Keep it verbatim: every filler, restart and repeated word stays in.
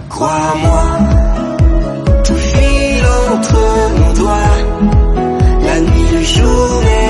Crois-moi, tout file entre nos doigts. La nuit, le jour et